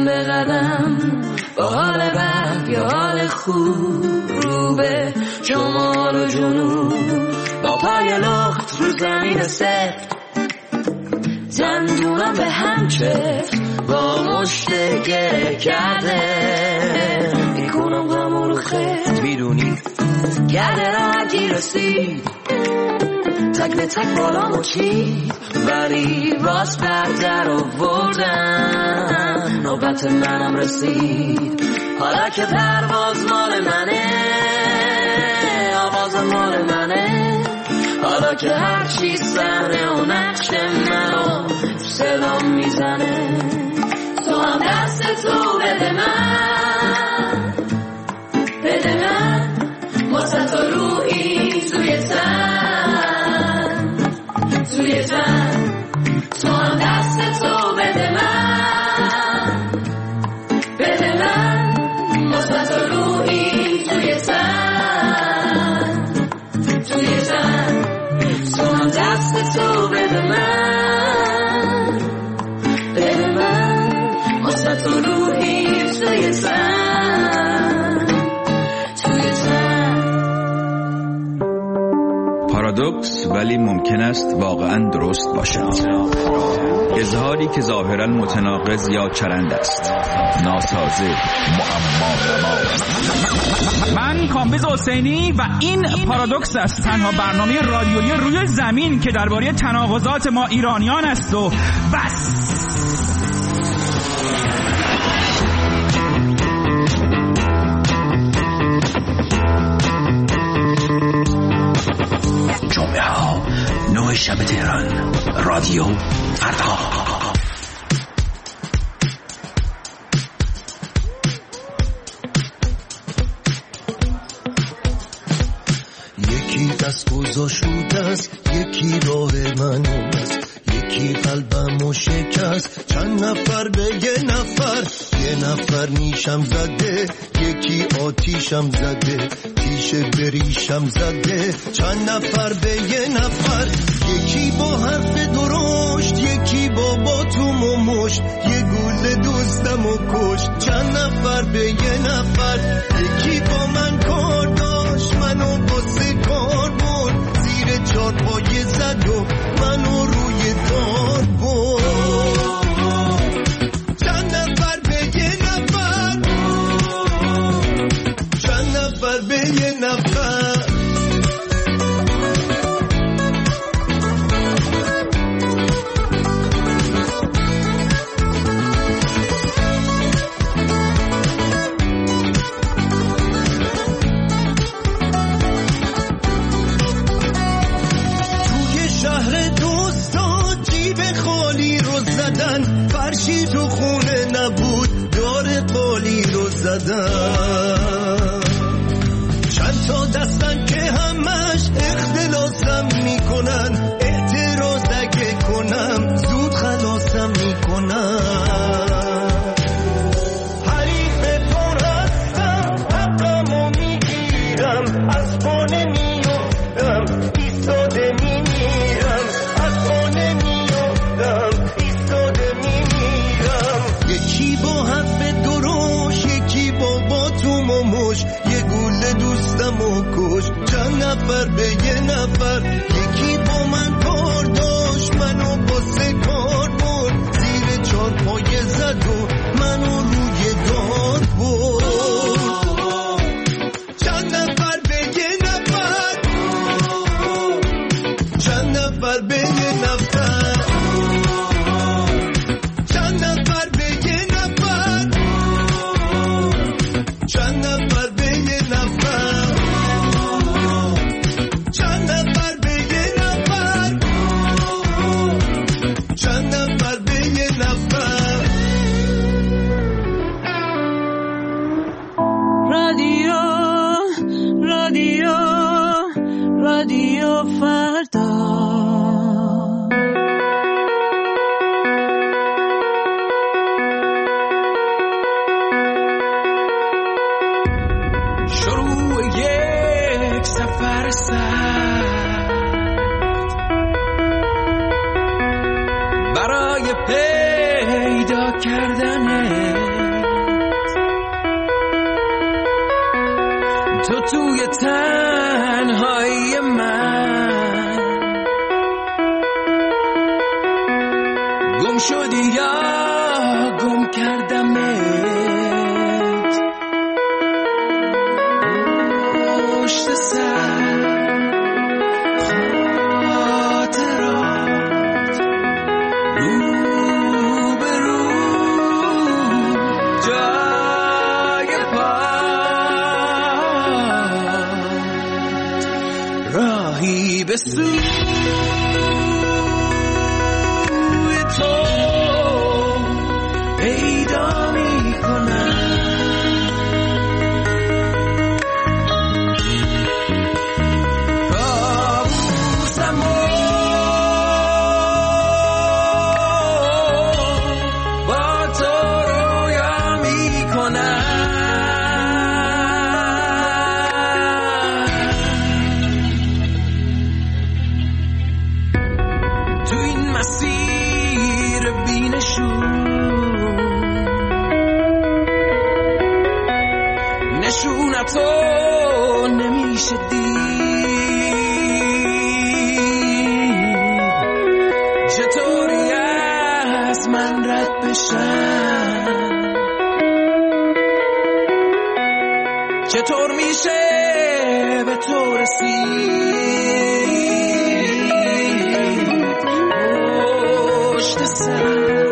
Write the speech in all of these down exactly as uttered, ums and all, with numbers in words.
قدم به قدم با حال بد یا حال خوب رو به شمال و جنوب با پای لخت رو زمین سفت دندونم به هم چفت با مشت گره کرده میکنم غمون رو خیت میدونی گرده راحتی رسید تک به تک بالا مچید ولی راست بردر آوردن نوبت منم رسید حالا که پرواز مال منه آواز مال منه حالا که هر چی صحنه و نقش منو سلام میزنه تو هم دست تو بده من بده من واسه تو روحی توی تن توی تن تو هم دست تو بده من بده من واسه تو روحی توی تن توی تن تو هم دست تو بده من بده من واسه تو روحی توی تن توی تن. پارادوکس ولی ممکن است واقعا درست باشد. اظهاری که ظاهرا متناقض یا چرند است، ناسازه، معما. من کامبیز حسینی و این پارادوکس است، تنها برنامه رادیویی روی زمین که درباره تناقضات ما ایرانیان است و بس. جمعه ها نه شب تهران، رادیو فردا. یکی دست گذاشت است، یکی راه منو است، یکی قلبمو شکست. چند نفر به یه نفر، یه نفر نیشم زده، یکی آتیشم زده، تیشه بریشم زده. چند نفر به یه نفر، یکی با حرف درشت، یکی با باتوم و مشت، یه گل دوستمو کشت. چند نفر به یه نفر، یکی با من کار داشت، منو باسه کار برد، زیر چار پایه زد و منو روی دار برد. چند نفر به یه نفر، چند نفر به یه نفر. فرشی تو خونه نبود، دار قالی رو زدن. چند تا دستن که همش اختلاسم میکنن، اعتراض اگه کنم زود خلاصم میکنن. حریف تو هستم، حقمو میگیرم، از خونه میافتم، ایستاده میمیرم، از خونه میافتم، ایستاده میمیرم. یکی با حرف دروش، یکی با باتوم و مش، یه گوله دوستمو کش. چند نفر به یه نفر، یکی با من کار داشت، منو باسه کار برد، زیر چار پایه زد و منو روی دار برد. چند نفر به یه نفر، چند نفر به یه نفر، چند نفر به یه نفر، چند نفر به یه نفر، چند نفر به یه نفر، چند نفر به یه نفر. رادیو رادیو رادیو فردا. شروع یک سفر سخت برای پیدا کردن تو توی تنهایی من گم شدی یا گم کردمت پشت سر خاطرات رو به رو جای پات راهی به سوی تو پیدا می کنم کابوسم با تو رویا می کنم تو این مسیر بینشون نشونتو نمیشه دید چطوری از من رد بشم چطور میشه به تو رسید پشت سر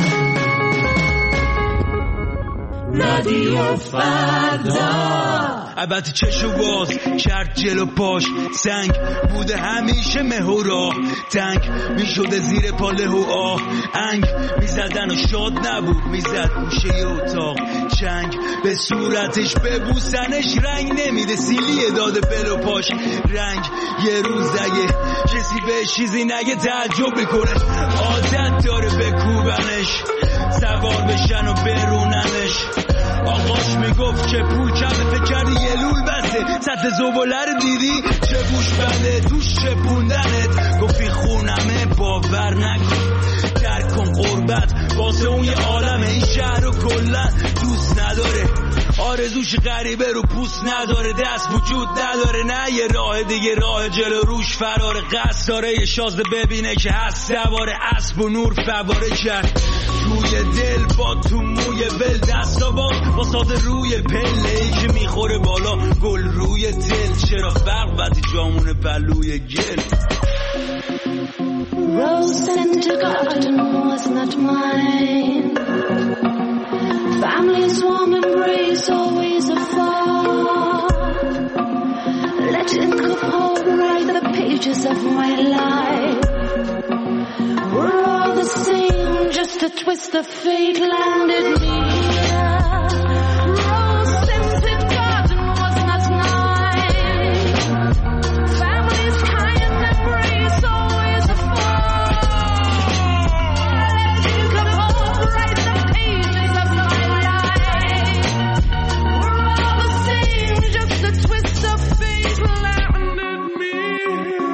رادیو فردا البته چشو باز کرد جلو پاش سنگ بوده همیشه مه و راه تنگ میشده زیر پاله و آه انگ میزدن و شاد نبود میزد گوشه اتاق چنگ به صورتش ببوسنش رنگ نمیده سیلیه داده بل و پاش رنگ یه روز اگه کسی به چیزی نگه تعجب میکنه عادت داره بکوبنش سوار بشن و بروننش آقاش میگفت که پوکمه فکر کردی یه لول بسته سطح زباله رو دیدی چه بوش بنده توش چپوندنت گفتی خونمه باور نکن درک کن قربت واسه اون یه عالمه این شهر رو کلن دوست نداره آرزوش غریبه رو پوست نداره دست وجود نداره نه یه راه دیگه راه جلو روش فرار قصد داره یه شازده ببینه که هست سواره اسب و نور فواره کرد روی دل با تو موی ول دستا باز با ساده روی پله ای که میخوره بالا گل روی دل چرا فرق وقتی جامون پلوی گل Rose scented garden was not mine. Family's warm embrace always afar. Letting the poem write the pages of my life. We're all the same, just a twist of fate landed me here. Rose scented garden was not mine. Family's kind embrace always afar. Letting the poem write the pages of my life. We're all the same, just a twist of fate landed me here.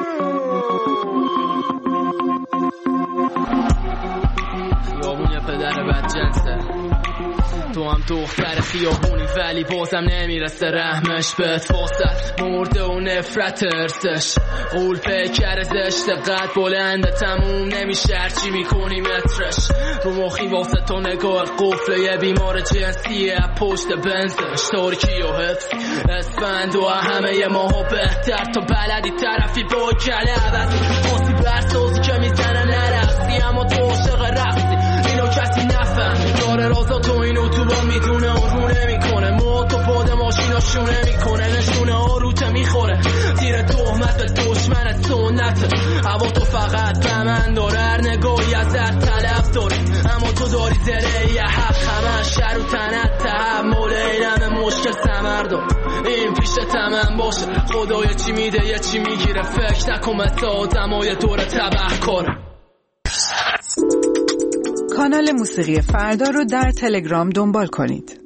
خیابون پدر بدجنسه تو هم دختر خیابونی ولی بازم نمیرسه رحمش بهت فاصل مرده و نفرت ارسش قول پیکر زشت قد بلنده تموم نمیشه هرچی میکنی مترش رو مخی واسه تو نگاه قفل یه بیمار جنسیه پشت بنزش ترکی و حفظ اسفند و همه یه ماها بهتر تو بلدی طرفی با کله عوض خاصی برسازی که میزنن نرقصی اما تو عاشق رقصی اینو کسی نفهم داره رازا تو اینو تو با میدونه و رو نمیکنه ما تو باد ماشینا شونه میکنه نشونه ها روته میخوره زیر تهمت به دشمن سنت هوا تو فقط به من داره هر نگاهی از هر طلب داره اما تو داری زره یه حق همه شر و تنت تحمل اینم مشکل سمردم این پیش تمن باشه خدای چی میده یه چی میگیره فکر نکن مثل آدم های دور تبه کاره. کانال موسیقی فردا رو در تلگرام دنبال کنید.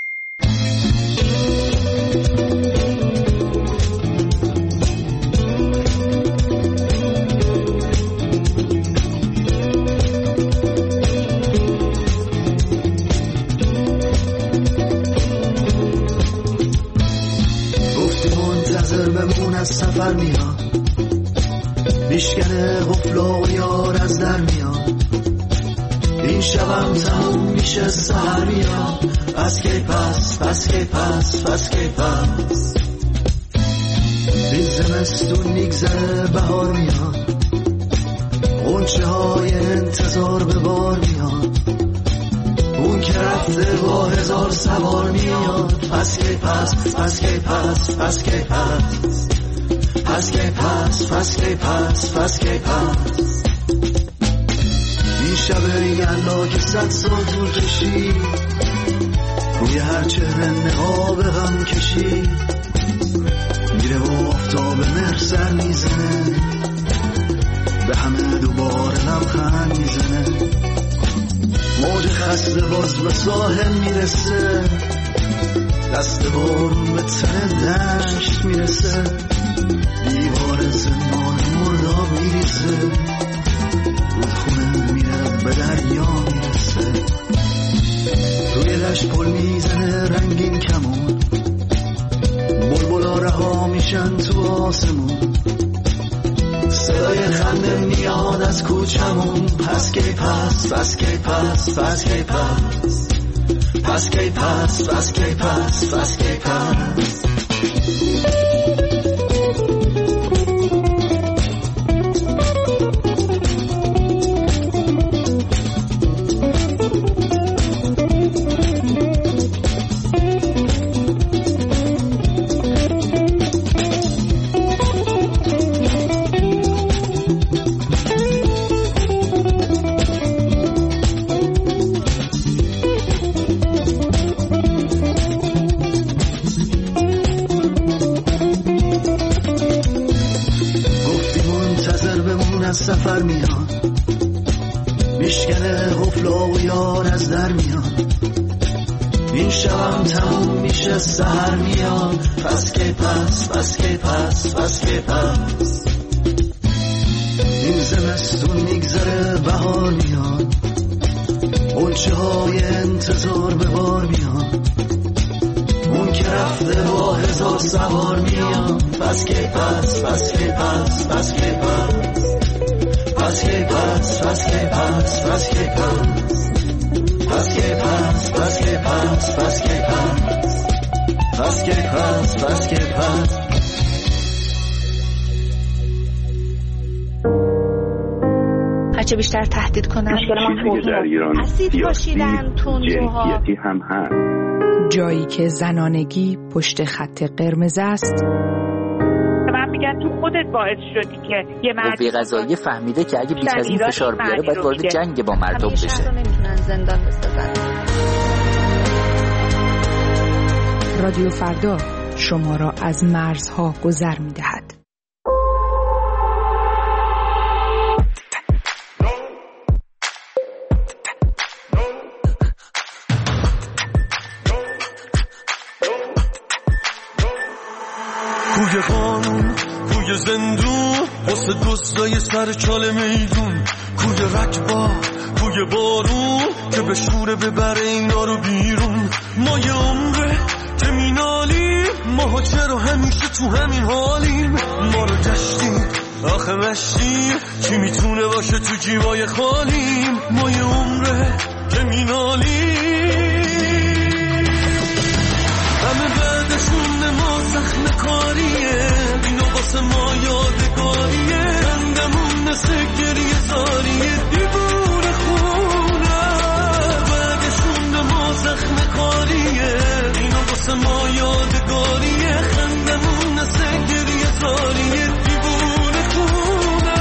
گفتی منتظر بمون از سفر میاد میشکنه غفلا و یار از در میاد این شبم تموم میشه سهر میاد پس کی پس پس کی پس پس کی پس این زمستون میگذره بهار میاد غنچه های انتظار به بار میاد اون که رفته با هزار سوار میاد پس کی پس پس کی پس پس کی پس پس کی پس پس کی پس پس کی پس این شب یلا که صد سال طول کشید روی هر چهره نقاب غم کشید میره و آفتاب مهر سر میزنه به همه دوباره لبخند میزنه موج خسته باز به ساحل میرسه دست بارون به تن دشت میرسه دیوار زندان مرداب میریزه رودخونه میره به دریا میرسه روی دشت پل میزنه رنگین کمون بلبلا رها میشن تو آسمون صدای خنده میاد از کوچمون پس کی پس پس کی پس پس کی پس پس کی پس پس کی پس پس کی پس از سفر میاد، میشکنه حفلا و یار از در میاد. این شبم تموم میشه سحر میاد. پس که پس پس که پس پس که پس این زمستون میگذره بهار میاد. قلچه های انتظار به بار میاد. اون که رفته با هزار سوار میاد. پس که پس پس که پس پس که پس پس که پس پس که پس پس که پس پس که پس پس که پس پس که پس پس که پس پس که پس. هرچه بیشتر تهدید کنن چیزی که در ایران سیاسی جنسیتی هم هست. جایی که زنانگی پشت خط قرمز است. من میگن تو خودت باعث شدی که یه مرد قوه قضاییه فهمیده که اگه بیش از این فشار بیاره باید وارد جنگ با مردم بشه. همیشه نمیتونن زندان بسازن. رادیو فردا شما را از مرزها گذر میدهد. کوی قانون، کوی زندون، واسه دوستای سر چال میدون. کوی رکبا، کوی بارون که به شوره ببره اینا رو بیرون. ما یه عمره که مینالیم، ما چرا همیشه تو همین حالیم. ما رو گشتیم آخه مشتیم، کی میتونه باشه تو جیبای خالیم. ما یه عمره که مینالیم، همه بعدشون ما زخم کاریه. اینو واسه ما یادگاریه، خندمون مثل گریه زاریه. دیوونه خونه بعدشون ما زخم کاریه. اینو واسه ما یادگاریه، خندمون مثل گریه زاریه. دیوونه خونه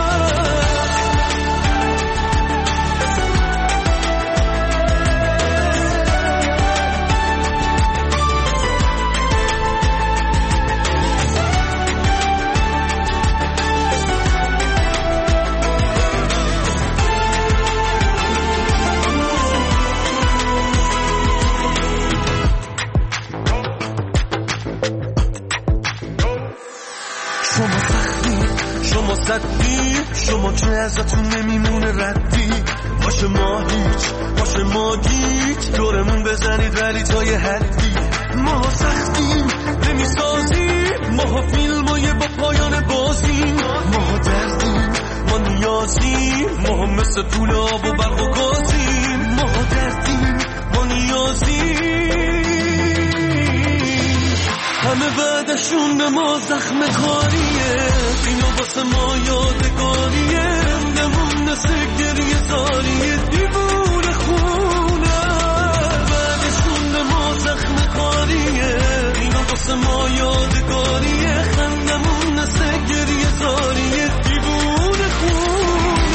صدی، شما که ازتون نمیمونه ردی. باشه ما هیچ، باشه ما گیت، دورمون بزنید ولی تا یه حدی. ما سختیم نمیسازیم، ما فیلمای با پایان بازیم. ما دردیم، ما نیازیم، ما مثل طول آب و برق و گازیم. ما دردیم، ما نیازیم، همه بعدشون ما زخم کاریه. اینو واسه ما یادگاریه، خندمون مثل گریه زاریه. دیوونه خونه بعدشون ما زخم کاریه. اینو واسه ما یادگاریه، خندمون مثل گریه زاریه. دیوونه خونه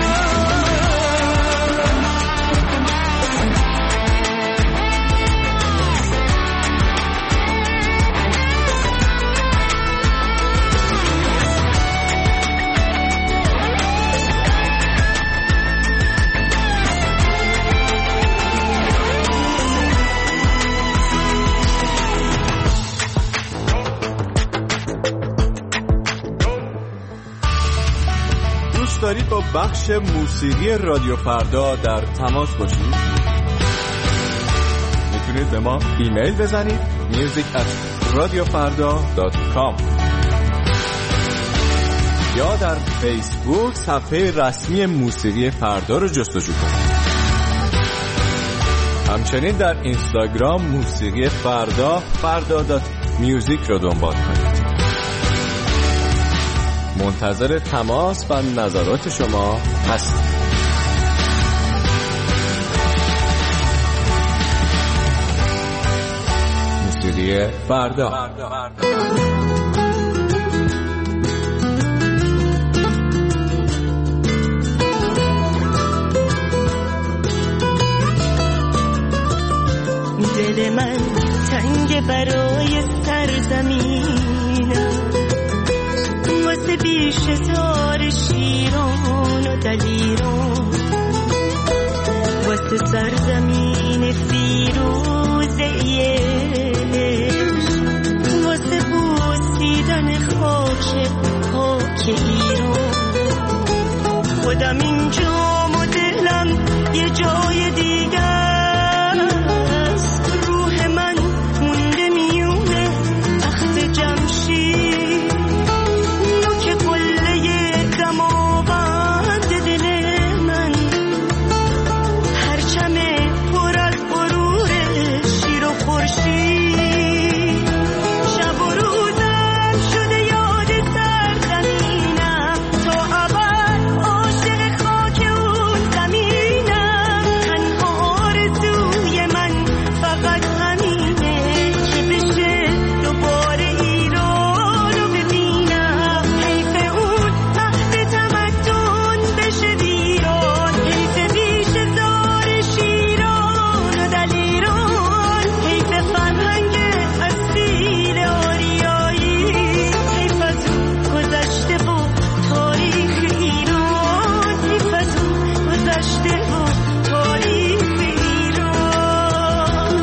دارید با بخش موسیقی رادیو فردا در تماس باشید؟ میتونید به ما ایمیل بزنید میوزیک ات رادیو فردا دات کام یا در فیسبوک صفحه رسمی موسیقی فردا رو جستجو کنید. همچنین در اینستاگرام موسیقی فردا فردا دات میوزیک رو دنبال کنید. منتظر تماس و نظرات شما هستم. موسیقی فردا. دل من تنگ برای سرزمینم، واسه بیش تار زار شیران و دلیران واسه سرزمین فیروزه واسه بوسیدن خاک پاک ایران خودم اینجام و دلم یه جای دیگه است روح من مونده میونه تخت جمشید نوک قله دماوند دل من پرچم پر از غرور شیر و خورشید شب و روزم شده یاد سرزمینم تا ابد عاشق خاک اون زمینم تنها آرزوی من فقط همینه که بشه دوباره ایران رو ببینم حیف اون مهد تمدن بشه ویران حیف بیش زار شیران و دلیران حیف فرهنگ اصیل آریایی حیف از اون گذشته و تاریخ ایران حیف از اون گذشته و تاریخ ایران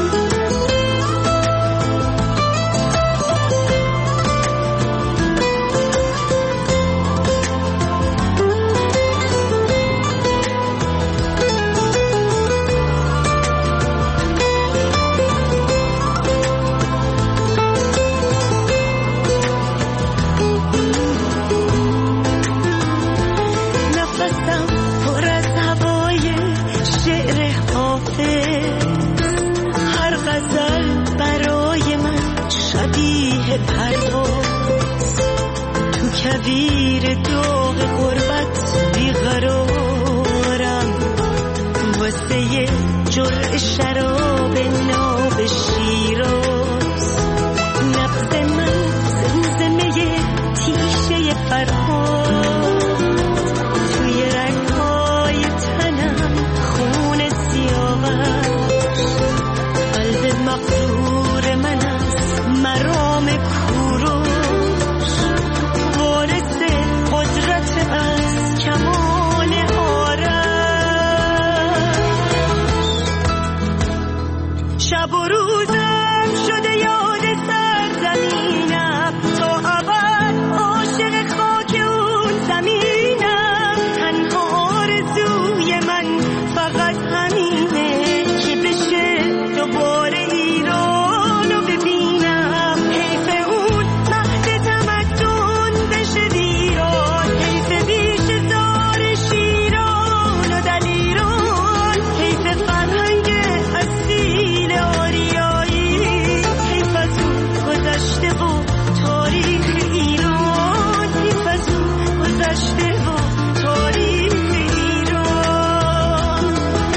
نفسم پر از هوای شعر حافظ هر غزل برای من شبیه پرواز تو کویر داغ غربت بیقرارم واسه یه جرعه شراب ناب شیراز نبض من زمزمه تیشه فرهاد توی رگ‌های تنم خون سیاوش قلب مغرور من از مرام کوروش وارث قدرت از کمال آرش شب و روزم شده یاد سرزمینم تا ابد عاشق خاک اون زمینم تنها آرزوی من فقط همینه که بشه دوباره ایران رو ببینم حیف اون مهد تمدن بشه ویران حیف بیش زار شیران و دلیران حیف فرهنگ اصیل آریایی حیف از اون گذشته و تاریخ ایران حیف از اون گذشته و تاریخ ایران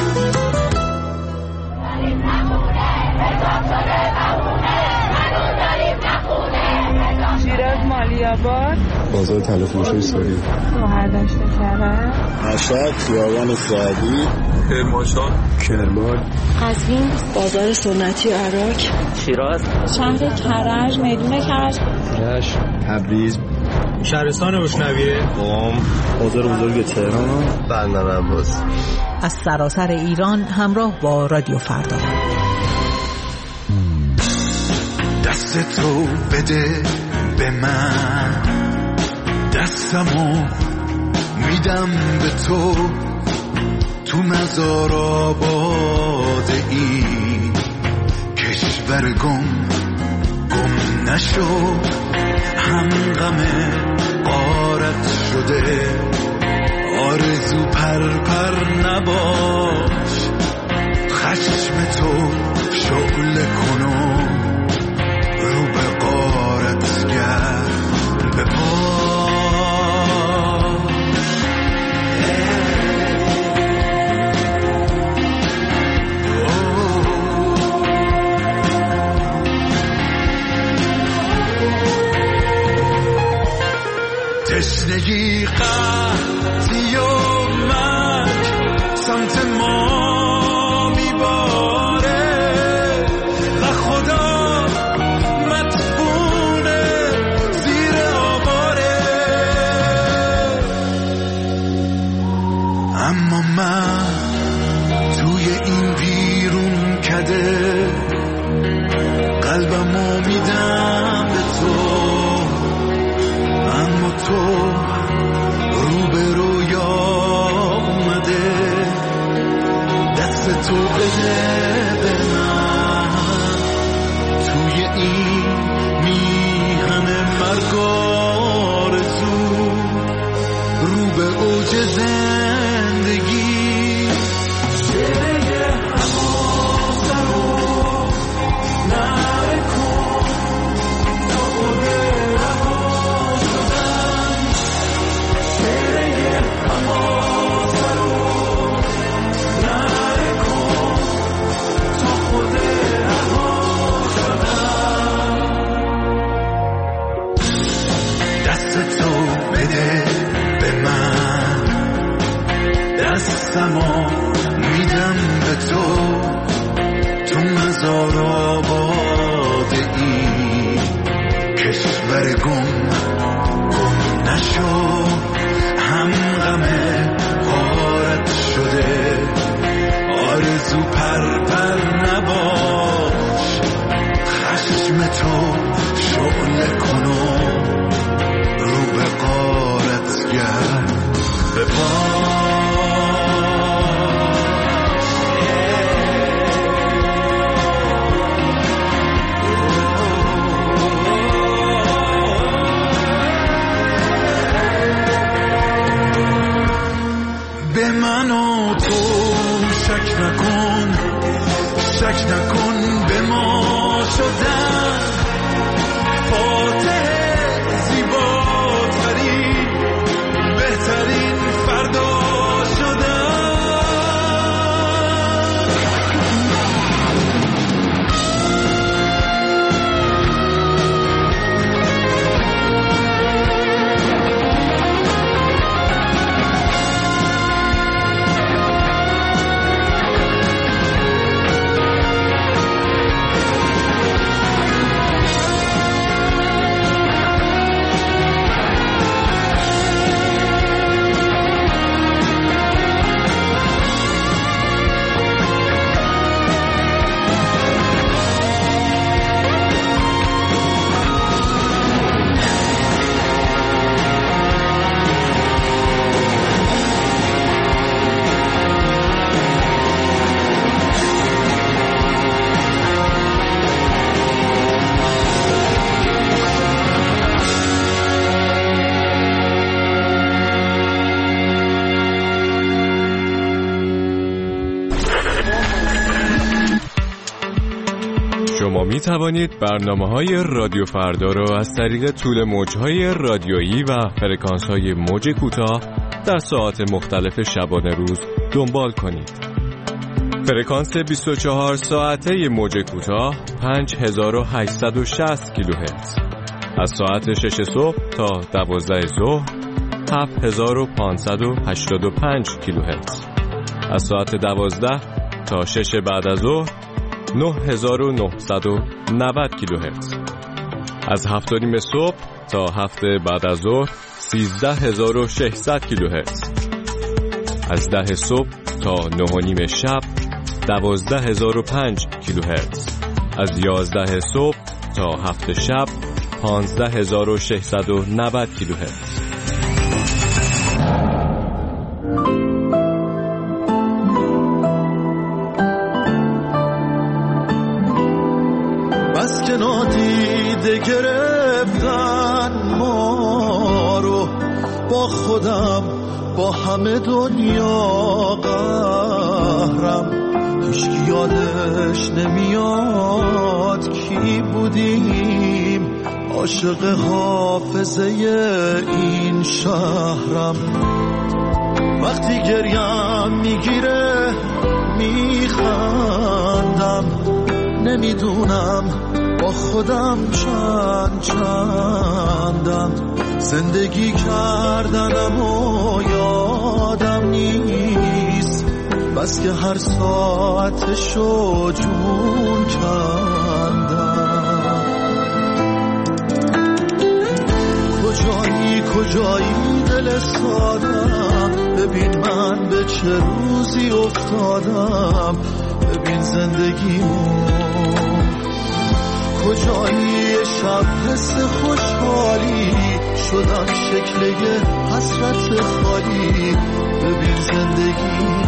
شیراز مالیاباد بازار طلا فروشی سوری شهرداشت کرد مشهد خیابان سعدی کرمانشاه کرمان قزوین بازار سنتی عراق شیراز شهر کرج میدون کرج رشت تبریز شهرستان روشنویه قم بازار بزرگ تهران بندر عباس از سراسر ایران همراه با رادیو فردا دست تو بده به من دستمو میدم به تو تو مزار آباد این کشور گم گم نشو هم غم غارت شده آرزو پر پر نباش خشم تو شعله کنو رو به غارت گرد به پا تشنگی قحطی و مرگ سمت ما میباره و خدا مدفونه زیر آواره بشه زندگی. شده حواسه رو نکن تا خود رها شدن. شده حواسه رو نکن تا خود رها شدن. دست تو بده به من، دستمو میدم به تو، تو مزار آباده ای کشور گم گم نشو. هم غم غارت شده آرزو پر پر نباش. خشم تو شعله کنو رو به غارت گرد به پا. به من و تو شک نکن، شک نکن به ما شدن. فاتح زیباترین بهترین فردا شدن. شما می توانید برنامه‌های رادیو فردا را از طریق طول موج‌های رادیویی و فرکانس‌های موج کوتاه در ساعات مختلف شبانه روز دنبال کنید. فرکانس بیست و چهار ساعته موج کوتاه پنج هزار و هشتصد و شصت کیلوهرتز، از ساعت شش صبح تا دوازده ظهر هفت هزار و پانصد و هشتاد و پنج کیلوهرتز، از ساعت دوازده تا شش بعد از ظهر نه هزار و نهصد و نود کیلوهرتز، از هفت و نیم صبح تا هفت بعد از ظهر سیزده هزار و ششصد کیلوهرتز، از ده صبح تا نه و نیم شب دوازده هزار و پنج کیلوهرتز، از یازده صبح تا هفت شب پانزده هزار و ششصد و نود کیلوهرتز. بس که نادیده گرفتن ما رو، با خودم با همه دنیا قهرم. هیچکی یادش نمیاد کی بودیم، عاشق حافظه این شهرم. وقتی گریم میگیره میخندم، نمیدونم با خودم چند چندم. زندگی کردنم و یادم نیست، بس که هر ساعتشو جون کندم. کجایی کجایی دل سادم، ببین من به چه روزی افتادم. ببین زندگیمو کجایی، شب حس خوشحالی شدم شکل یه حسرت خالی. ببین زندگیمو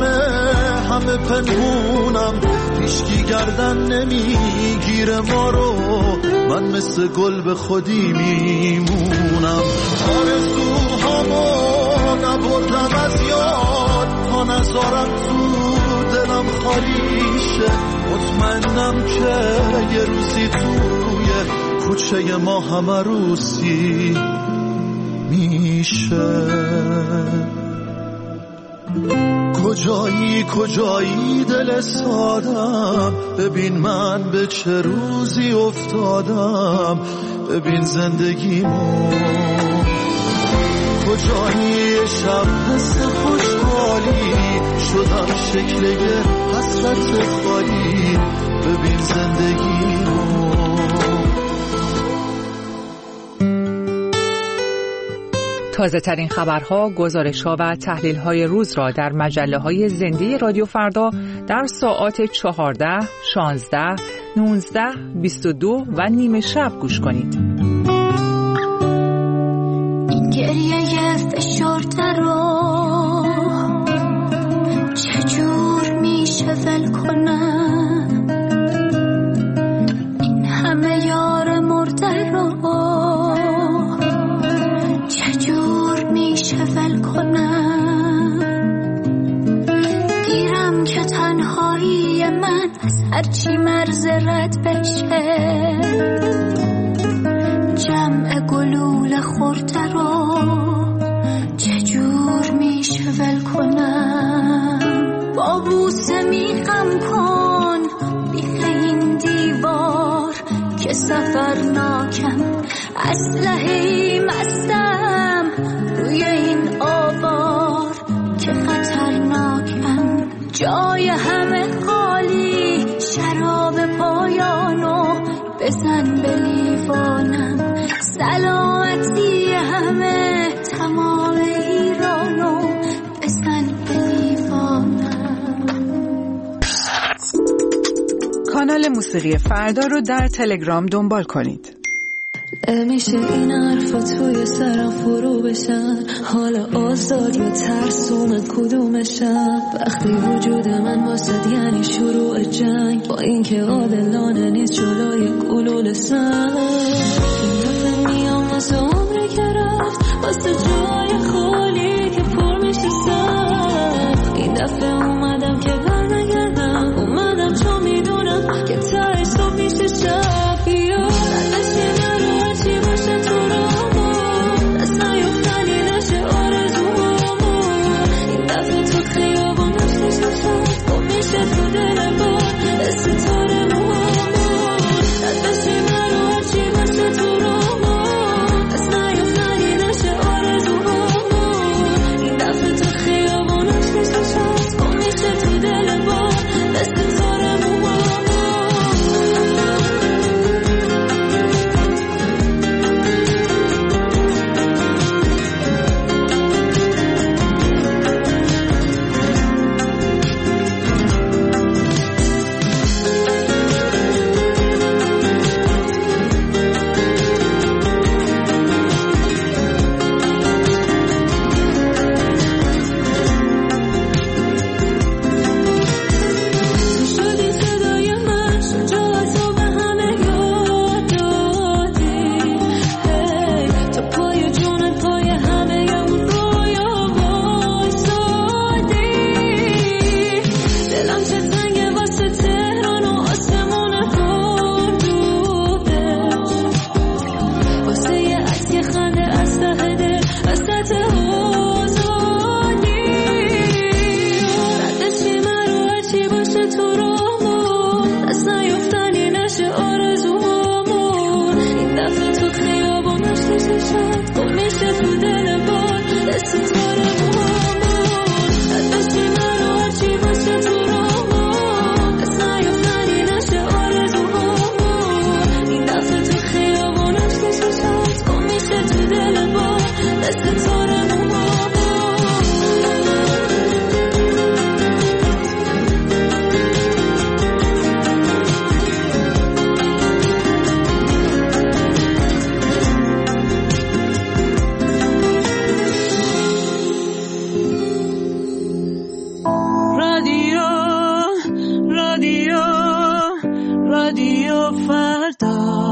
همه همه پنهونم، هیچکی گردن نمیگیره ما رو، من مثل گل به خودی میمونم. آرزوهامو نبردم از یاد تا نذارم تو دلم خالیشه، مطمئنم که یه روزی توی کوچه ما همه روزی میشه. کجایی کجایی دل سادم، ببین من به چه روزی افتادم، ببین زندگیمو. کجایی شب حس خوشحالی شدم شکل یه حسرت خالی، ببین زندگیمو. تازه ترین خبرها، گزارش‌ها و تحلیل‌های روز را در مجله‌های زنده رادیو فردا در ساعات چهارده، شانزده، نوزده، بیست و دو و نیمه شب گوش کنید. این گریه فشرده رو چجور میشه ول کنم، این همه یار مرده رو ول کنم. دیرم که تنهایی من از هرچی مرز رد بشه، جمع گلوله خورده رو چجور میشه ول کنم. با بوسه میخم کن بیخ این دیوار که سفرناکم، اسلحه‌ای مستم روی این آوار که خطرناکم. جای همه خالی، شراب پایانو بزن به لیوانم. سلامتی همه تمام ایرانو بزن به لیوانم. کانال موسیقی فردا رو در تلگرام دنبال کنید. نمیشه این حرفا توی سرم فرو بشن، حالا آزاد یا ترسوم کدومشم. وقتی وجود من واسد یعنی شروع جنگ، با اینکه عادلانه نیست جلوی گلوله سنگ. این دفعه میام واسه عمری که رفت، واسه جای خالی که پر میشه سخت. این دفعه اومدم که بر نگردم، اومدم چون میدونم که تایش تو میشه شب. As رادیو فردا.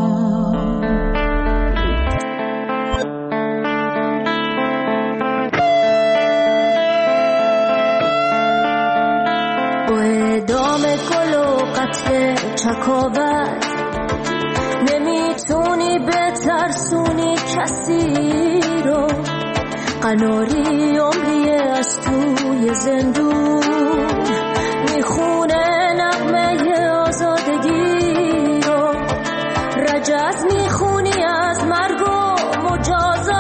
چکاوت نمیتونی بترسونی کسی رو، قناری عمریه از توی زندون میخونه نغمه آزادگی رو، رجز میخونی از مرگ و مجازات،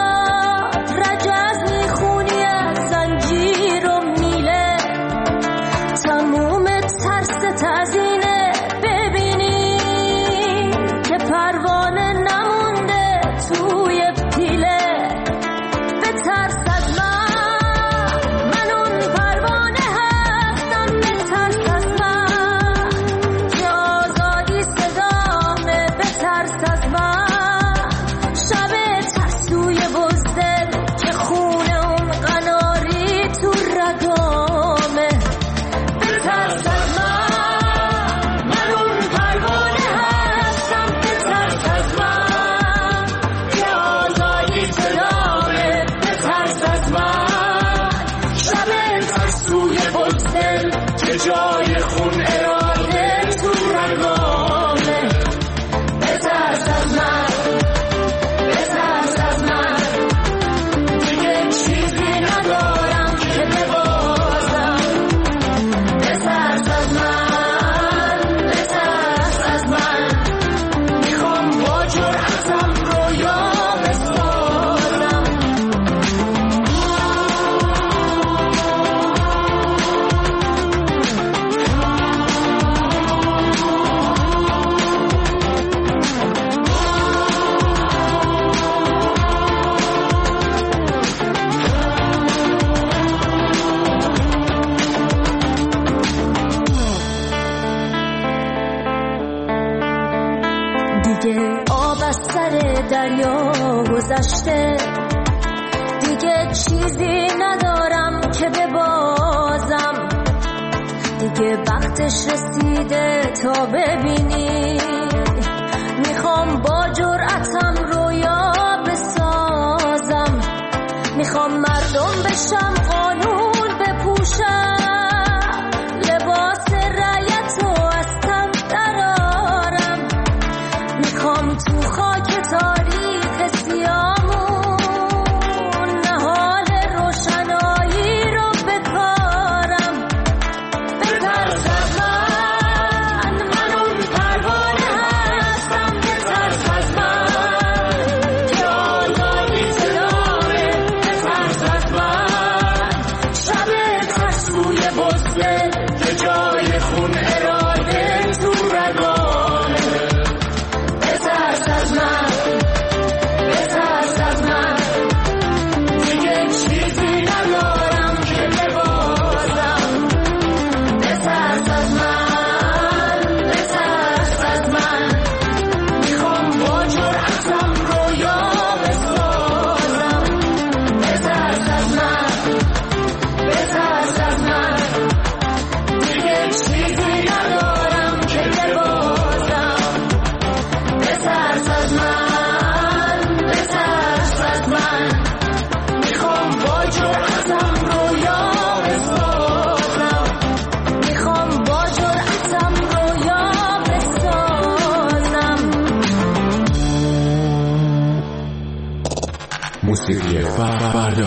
رجز میخونی از زنجیر و میله، تموم ترس تزینه پروانه نمونده توی پیله. به ترس از من، من اون پروانه هستم. به ترس از من که آزادی صدامه. به ترس از من شب ترسوی بزدل که خونه اون قناری تو رگامه. به ترس از من، من اون پروانه جای خون اراده تو رگامه. بترس از من، بترس از من، دیگه چیزی ندارم که ببازم. بترس از من، بترس از من، میخوام با جرأتم رویا بسازم. دیگه آب از سر دریا گذشته، دیگه چیزی ندارم که ببازم. دیگه وقتش رسیده تا ببینی، میخوام با جرأتم رویا بسازم. میخوام مردم بشم، قانون بپوشم، لباس رعیت رو از تن درارم. میخوام تو خاک تاریک سیامون نهال روشنایی رو بکارم. بترس از من، من اون پروانه هستم. بترس از من که آزادی صدامه. بترس از من شب ترسوی بزدل که جای خون اراده تو رگامه. بترس از من، بترس از من، دیگه چیزی ندارم که ببازم. بترس از من، بترس از من، میخوام با جرأتم رویا بسازم. بترس از من، بترس از من، دیگه چیزی ندارم که ببازم. بترس از من، بترس از من، میخوام با جرأتم رویا بسازم. میخوام با جرأتم رویا بسازم. موسیقی فردا.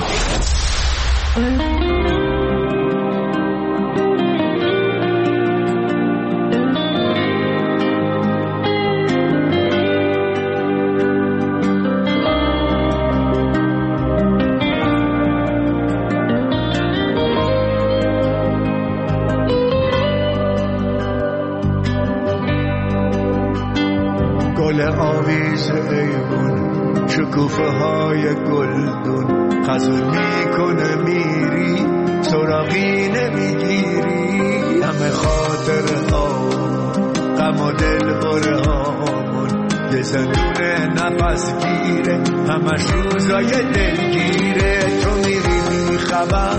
گل آویز ایوون، شکوفه های گلدون، خزون میکنه میری سراغی نمیگیری. همه خاطر ها غم و دل بره هامون، یه زندونه نفس گیره، همش روزای دلگیره. تو میری میخبر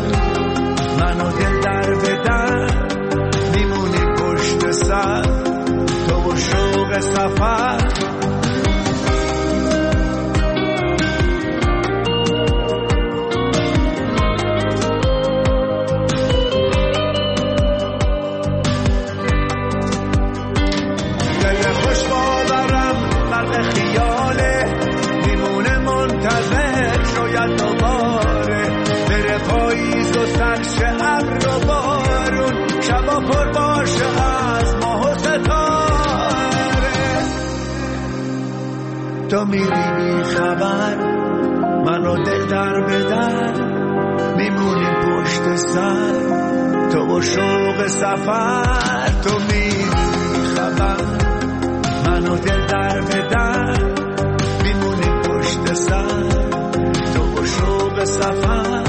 منو دل در بدن، میمونی پشت سر، تو و شوق سفر دل خوش باورم غرق خیاله میمونه منتظر شاید دوباره بره پاییز و سرشه ابر و بارون شبا پر باشه از ماه و ستاره تو میری بی خبر منو دل در بدر میمونیم پشت سر تو و شوق سفر تو میری بی خبر منو دل در بدر میمونیم پشت سر تو و شوق سفر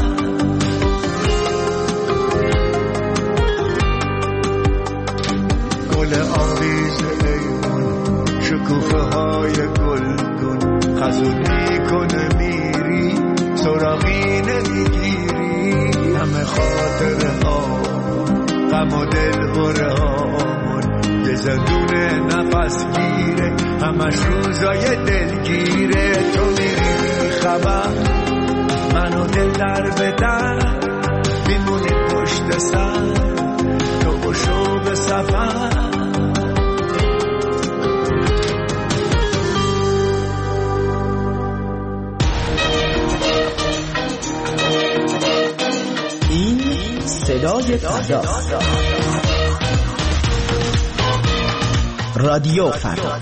گل آویز ایمون شکوفه های گلگون خزود میکنه میری سراغی نمیگیری همه خاطره ها غم و دل بره هامون یه زندونه نفس گیره همش روزای دلگیره تو میری خبر منو دل در بدر میمونی پشت سر تو و شوق سفر این صدای فردا رادیو فردا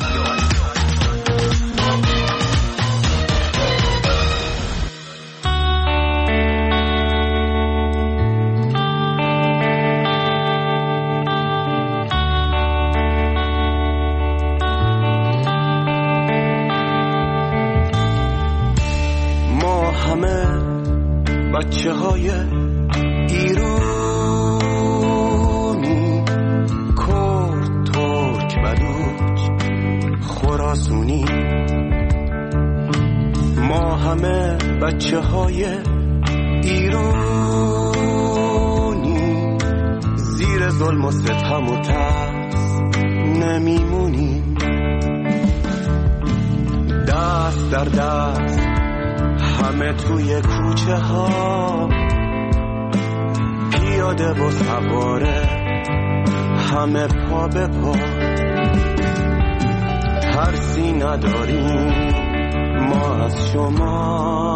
ما همه بچه های ایرانی کرد ترک بلوچ خراسونی ما همه بچه های ایرانی زیر ظلم و ستم و ترس نمیمونیم دست در دست همه توی کوچه ها پیاده و سواره همه پا به پا ترسی نداریم ما از شما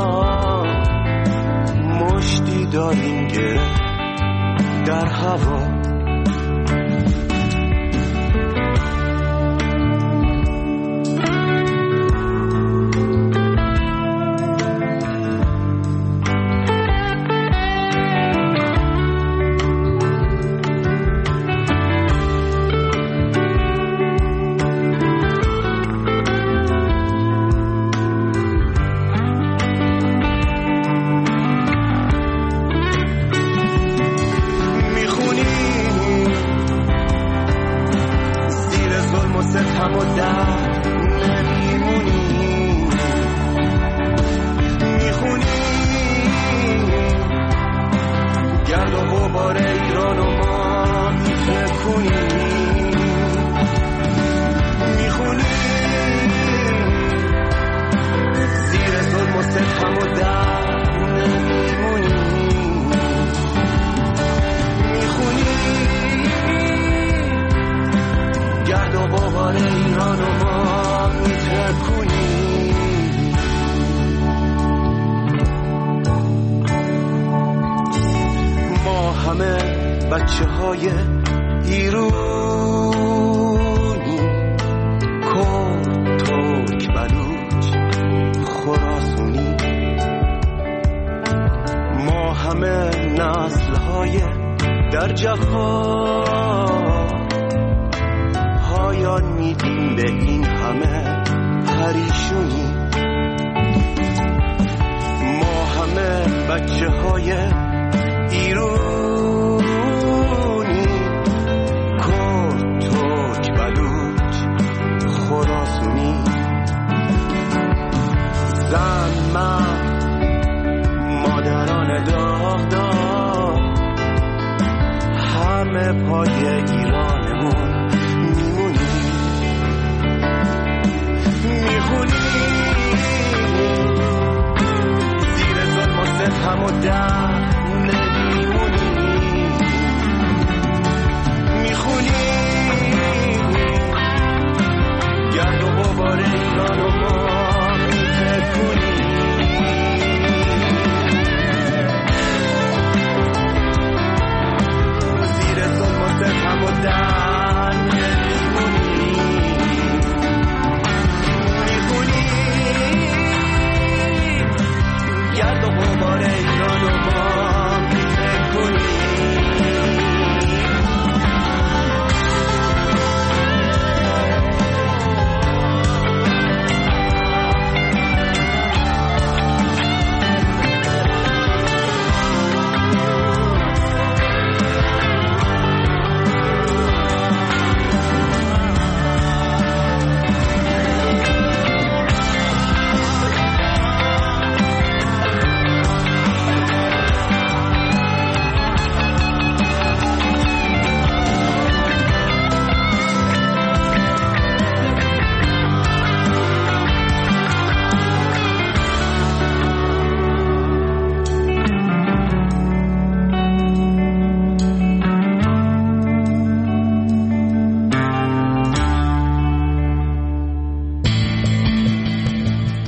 مشتی داریم گره در هوا بچه های ایرانی کرد ترک بلوچ خراسونی ما همه نسل های در جفا پایان میدیم به این همه پریشونی ما همه بچه های ایرانی زن من مادران داغ داغ همه پای ایرانمون میمونیم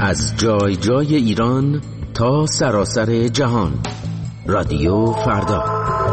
از جای جای ایران تا سراسر جهان. رادیو فردا.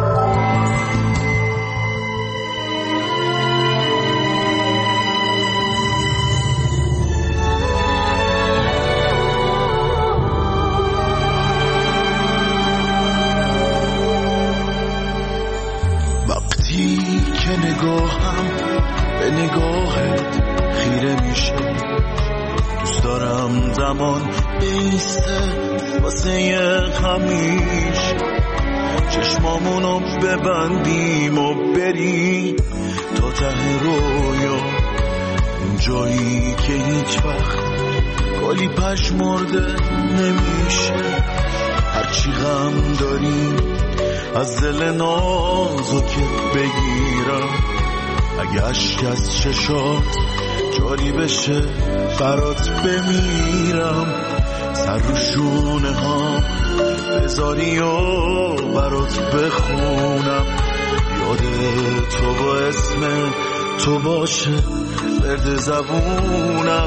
وقتی که نگاهم به نگاهت خیره میشه، دوست دارم زمان بیسته واسه همیشه، چشمامونو ببندیم و بریم تا ته رویا، اون جایی که هیچ وقت گلی پژمرده نمیشه. هرچی غم داریم از دل نازکت بگیرم، اگه اشک از چشات جاری بشه برات بمیرم، سر رو شونه ها بذاری و برات بخونم، یاد تو با اسم تو باشه برد زبونم،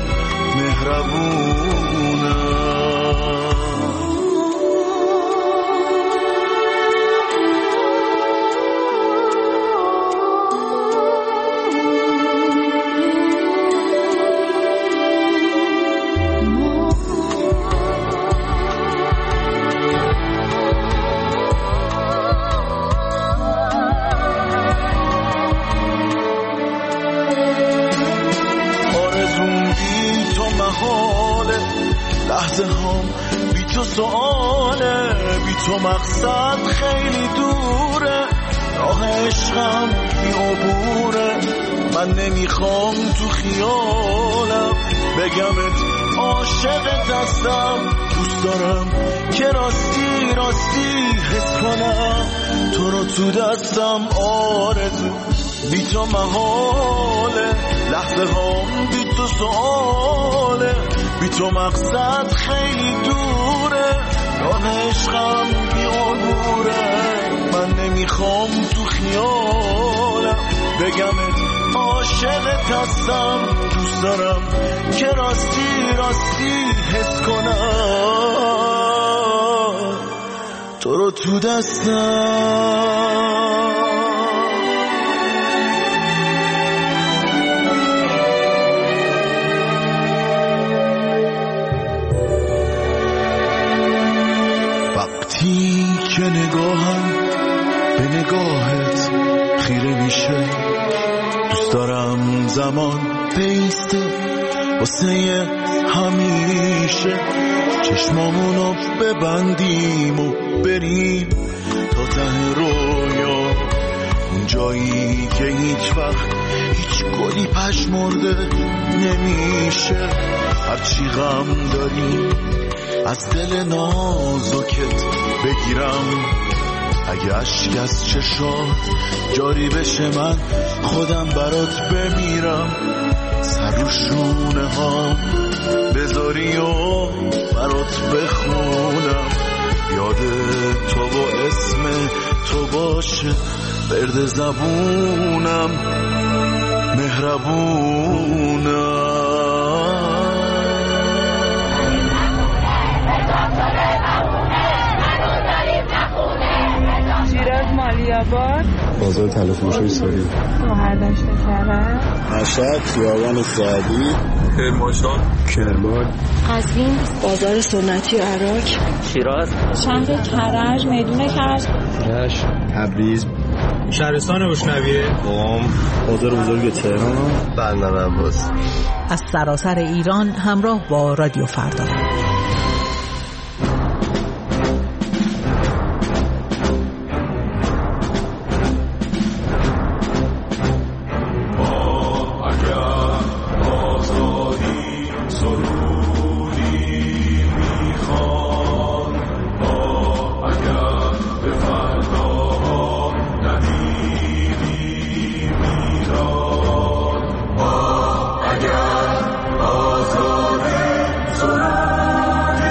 مهربونم. لحظه هم بی تو سؤاله، بی تو مقصد خیلی دوره، راه عشقم بی عبوره، من نمیخوام تو خیالم بگمت عاشقت هستم، دوست دارم که راستی راستی حس کنم تو رو تو دستم، آرزو بی تو محاله، لحظه هم بی تو سؤاله، بی تو مقصد خیلی دوره، راه عشقم بی عبوره، من نمیخوام تو خیالم بگمت عاشقت هستم، دوست دارم که راستی راستی حس کنم تو رو تو دستم. که نگاهم به نگاهت خیره میشه، دوست دارم زمان بیسته واسه همیشه، چشمامونو ببندیم و بریم تا ته رویا، اون جایی که هیچ وقت هیچ گلی پژمرده نمیشه. هرچی غم داریم از دل نازکت بگیرم، اگه اشک از چشات جاری بشه من خودم برات بمیرم، سر رو شونه ها بذاری و برات بخونم، یاد تو با اسم تو باشه برد زبونم، مهربونم. مالیاباد، بازار تلفروشی ساری، مهردشت کرد، مشهد، خیابان سعدی، کرمانشاه، کرمان، قزوین، بازار سنتی عراق، شیراز، شهر کرج، میدون کرج، رشت، تبریز، شهرستان روشنویه، قم، بازار بزرگ تهران، بندر عباس. از سراسر ایران همراه با رادیو فردا. آزادی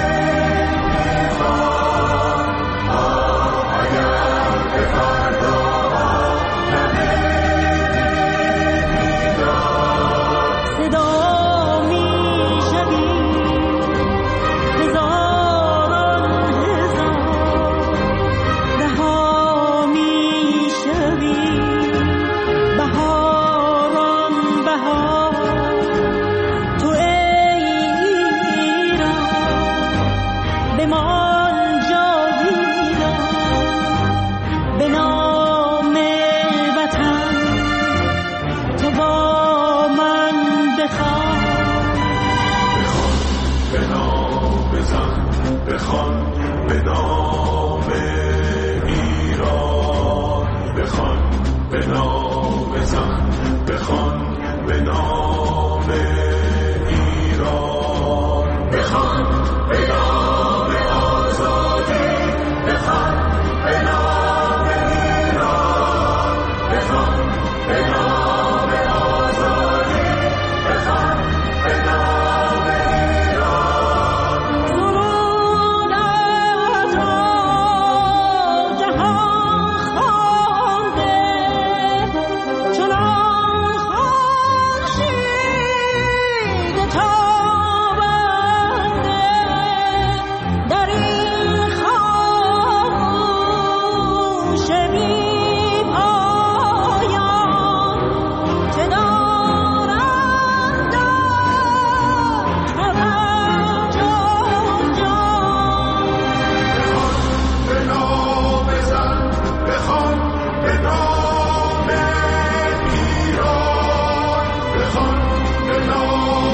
بخوان به نام